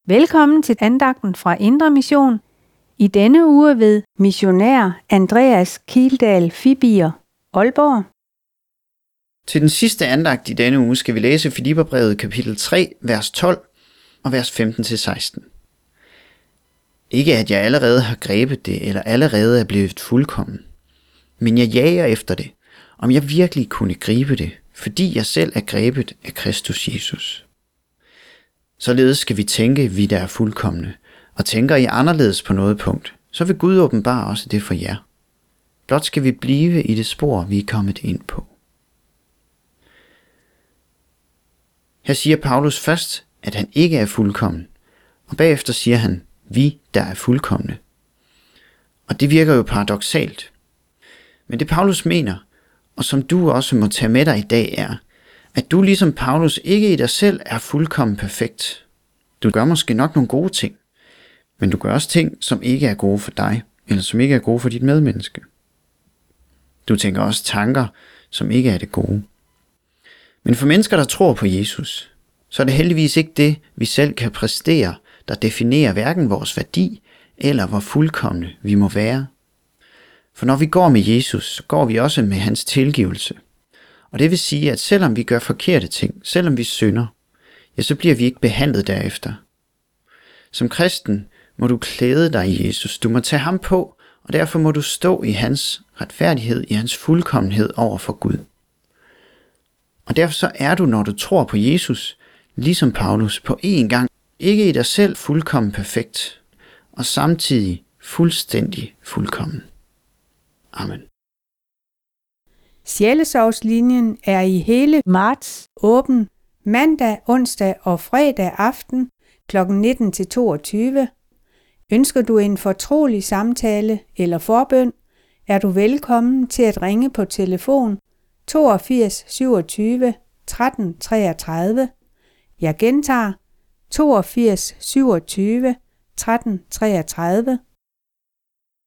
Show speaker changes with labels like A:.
A: Velkommen til andagten fra Indre Mission. I denne uge ved missionær Andreas Kildahl Fibiger, Aalborg.
B: Til den sidste andagt i denne uge skal vi læse Filipperbrevet kapitel 3, vers 12 og vers 15-16. Ikke at jeg allerede har grebet det, eller allerede er blevet fuldkommen, men jeg jager efter det, om jeg virkelig kunne gribe det, fordi jeg selv er grebet af Kristus Jesus. Således skal vi tænke, vi der er fuldkomne, og tænker I anderledes på noget punkt, så vil Gud åbenbare også det for jer. Blot skal vi blive i det spor, vi er kommet ind på. Her siger Paulus først, at han ikke er fuldkommen, og bagefter siger han, vi der er fuldkomne. Og det virker jo paradoksalt. Men det Paulus mener, og som du også må tage med dig i dag, er, at du ligesom Paulus ikke i dig selv er fuldkommen perfekt. Du gør måske nok nogle gode ting, men du gør også ting, som ikke er gode for dig, eller som ikke er gode for dit medmenneske. Du tænker også tanker, som ikke er det gode. Men for mennesker, der tror på Jesus, så er det heldigvis ikke det, vi selv kan præstere, der definerer hverken vores værdi, eller hvor fuldkomne vi må være. For når vi går med Jesus, så går vi også med hans tilgivelse. Og det vil sige, at selvom vi gør forkerte ting, selvom vi synder, ja, så bliver vi ikke behandlet derefter. Som kristen må du klæde dig i Jesus. Du må tage ham på, og derfor må du stå i hans retfærdighed, i hans fuldkommenhed over for Gud. Og derfor så er du, når du tror på Jesus, ligesom Paulus, på én gang, ikke i dig selv fuldkommen perfekt, og samtidig fuldstændig fuldkommen. Amen.
A: Sjælesorgslinjen er i hele marts åben mandag, onsdag og fredag aften kl. 19-22. Ønsker du en fortrolig samtale eller forbøn, er du velkommen til at ringe på telefon 82 27 13 33. Jeg gentager 82 27 13 33.